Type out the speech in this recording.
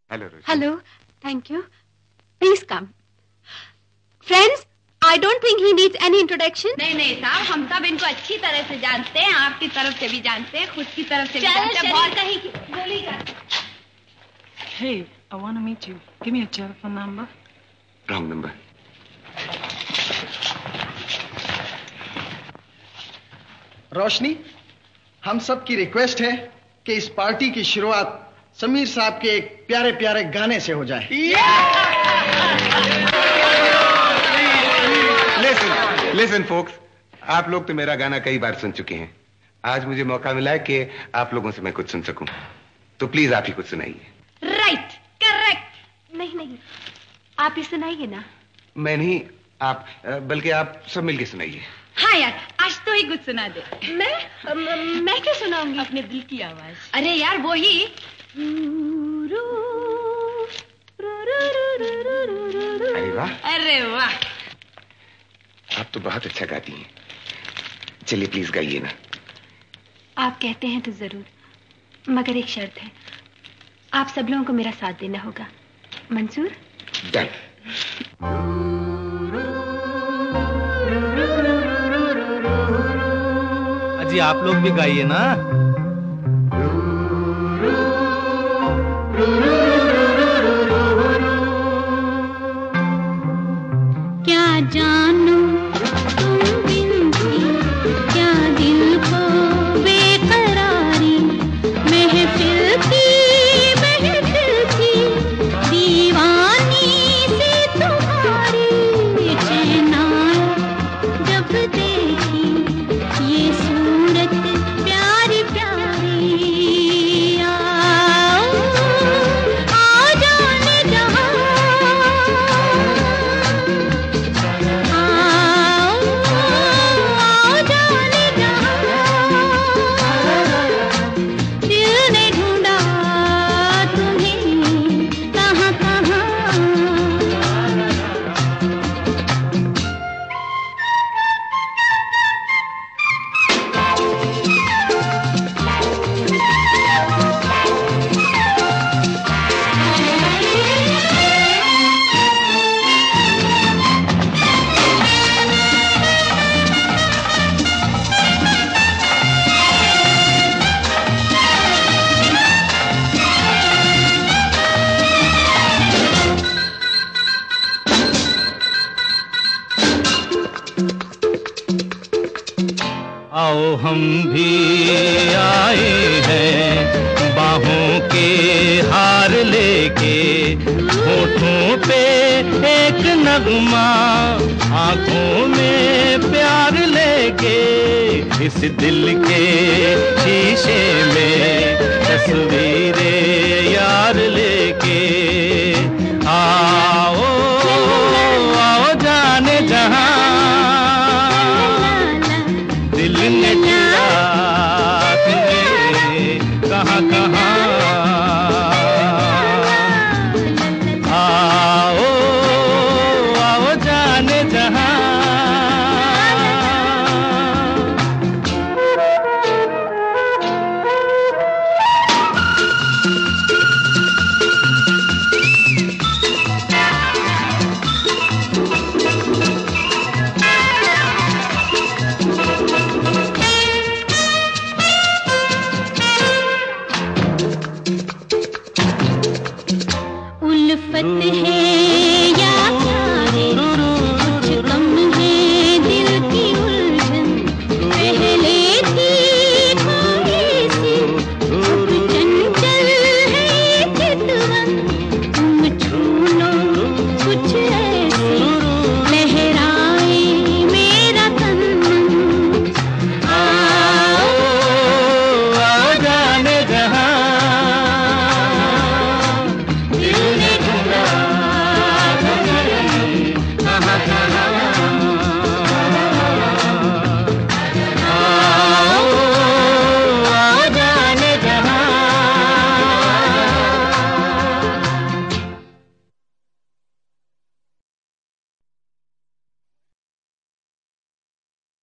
Hello Roshni. Hello, thank you. Please come. Friends, I don't think he needs any introduction. नहीं साहब, हम सब इनको अच्छी तरह से जानते हैं, आपकी तरफ से भी जानते हैं, खुद की तरफ से भी जानते हैं। बहुत कहीं बोलिएगा। Hey, I want to meet you. Give me a telephone number. Wrong number. रोशनी, हम सब की रिक्वेस्ट है कि इस पार्टी की शुरुआत समीर साहब के एक प्यारे प्यारे गाने से हो जाए। Listen folks, आप लोग तो मेरा गाना कई बार सुन चुके हैं। आज मुझे मौका मिला है कि आप लोगों से मैं कुछ सुन सकूं, तो प्लीज आप ही कुछ सुनाइए। Right, correct. नहीं, आप ही सुनाइए ना। मैं नहीं, आप, बल्कि आप सब मिलके सुनाइए। हाँ यार, आज तो ही कुछ सुना दे। मैं क्या सुनाऊंगी? अपने दिल की आवाज। अरे यार वो ही। अरे वाह, अरे वाह, आप तो बहुत अच्छा गाती हैं। चलिए प्लीज गाइए ना। आप कहते हैं तो जरूर, मगर एक शर्त है, आप सब लोगों को मेरा साथ देना होगा। मंजूर? डन। अजी आप लोग भी गाइए ना। क्या जानू तुम बिन थी, क्या दिल को बेकरारी, महफिल की दीवानी से तुम्हारी चैन आया जब देखी ये सूरत प्यारी प्यारी। आ जाने जहाँ, आओ हम भी आए हैं बाहों के हार लेके, होठों पे एक नगमा, आंखों में प्यार लेके, इस दिल के शीशे में तस्वीरें यार लेके। आओ आओ जाने जहां दिल ने दिया तुम्हें कहाँ कहाँ। आओ आओ जाने जहां। उल्फत है